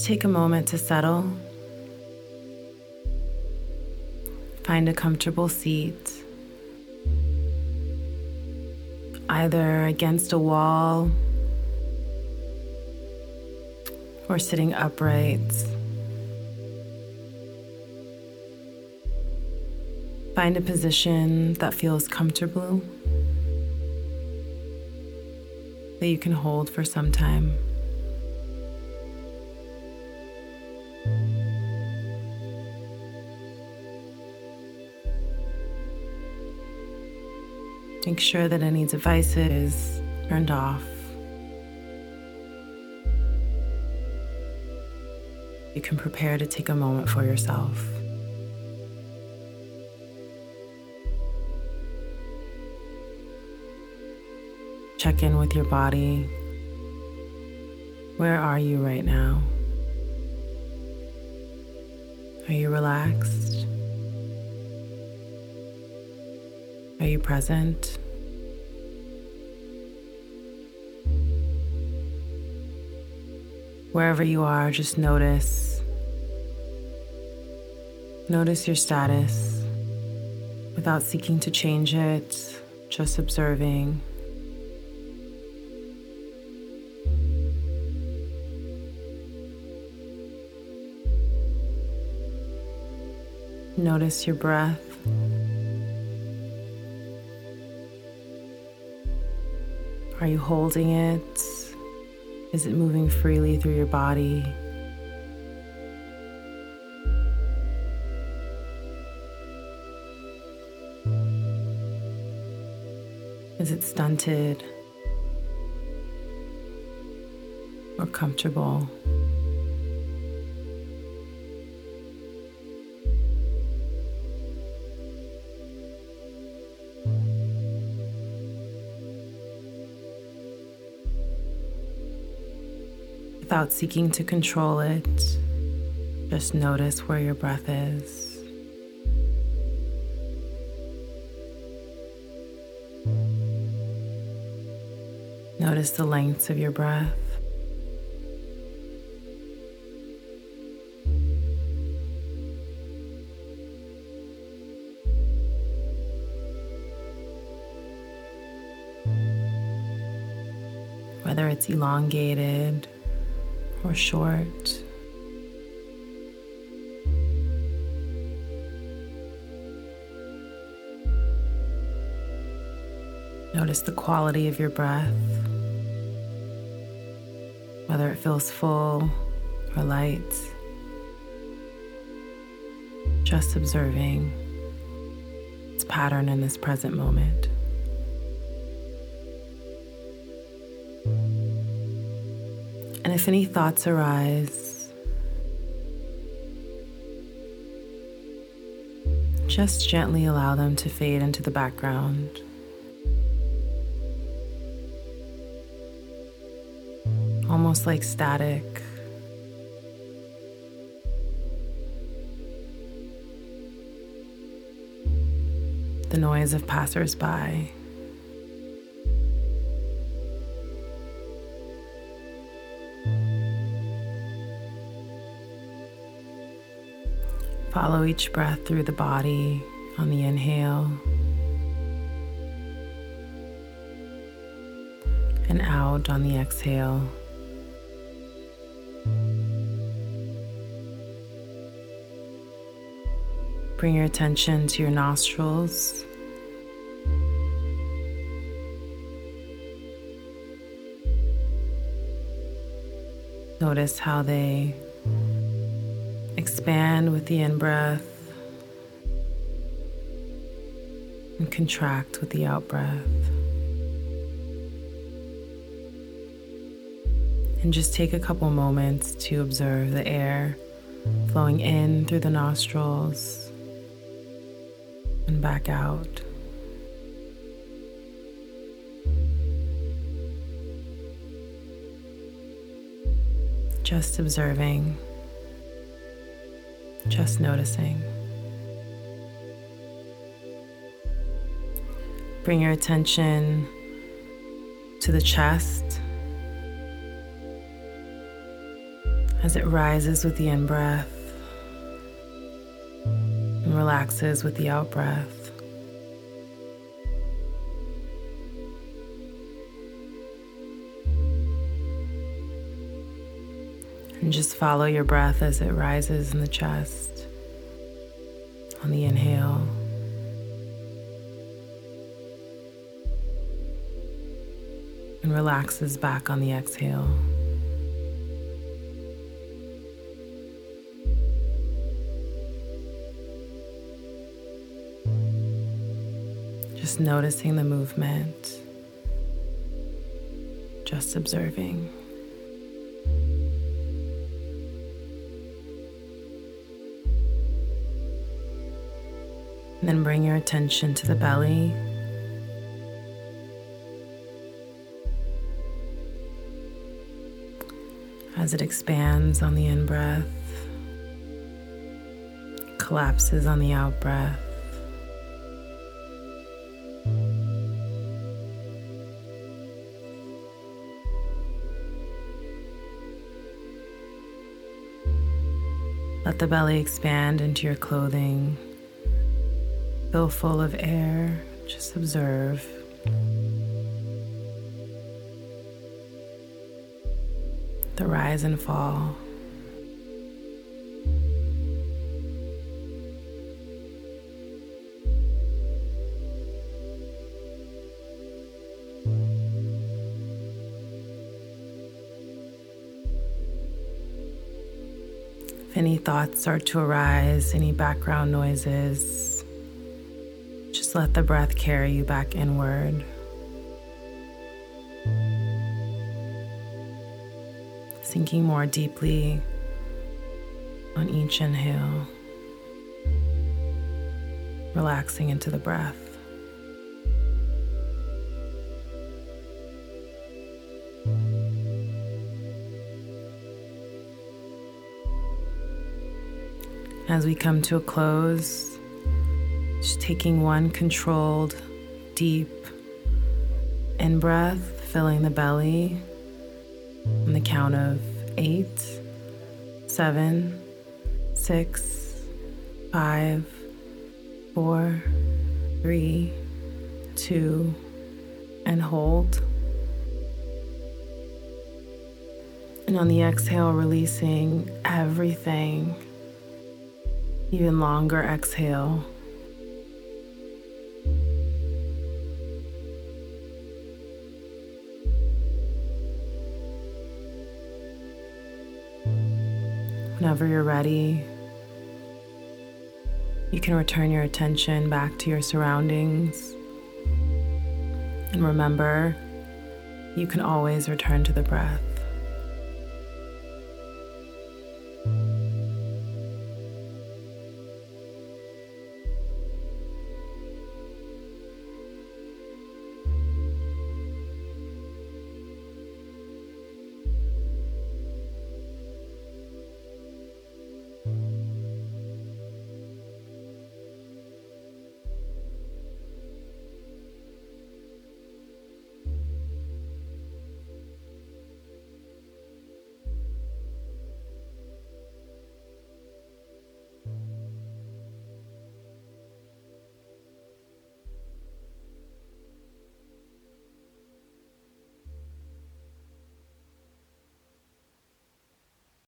take a moment to settle. Find a comfortable seat, either against a wall or sitting upright. Find a position that feels comfortable, that you can hold for some time. Make sure that any device is turned off. You can prepare to take a moment for yourself. Check in with your body. Where are you right now? Are you relaxed? Are you present? Wherever you are, just notice. Notice your status without seeking to change it, just observing. Notice your breath. Are you holding it? Is it moving freely through your body? Is it stunted or comfortable? Without seeking to control it, just notice where your breath is. Notice the lengths of your breath. Whether it's elongated or short. Notice the quality of your breath, whether it feels full or light. Just observing its pattern in this present moment. And if any thoughts arise, just gently allow them to fade into the background. Almost like static. The noise of passers-by. Follow each breath through the body on the inhale and out on the exhale. Bring your attention to your nostrils. Notice how they expand with the in-breath and contract with the out-breath. And just take a couple moments to observe the air flowing in through the nostrils and back out. Just observing. Just noticing. Bring your attention to the chest as it rises with the in-breath and relaxes with the out-breath. And just follow your breath as it rises in the chest on the inhale. And relaxes back on the exhale. Just noticing the movement, just observing. And then bring your attention to the belly. As it expands on the in-breath, collapses on the out-breath. Let the belly expand into your clothing. Feel full of air. Just observe. The rise and fall. If any thoughts start to arise, any background noises, just let the breath carry you back inward. Sinking more deeply on each inhale, relaxing into the breath. As we come to a close, just taking one controlled, deep in-breath, filling the belly on the count of 8, 7, 6, 5, 4, 3, 2, and hold. And on the exhale, releasing everything. Even longer exhale. Whenever you're ready, you can return your attention back to your surroundings. And remember, you can always return to the breath.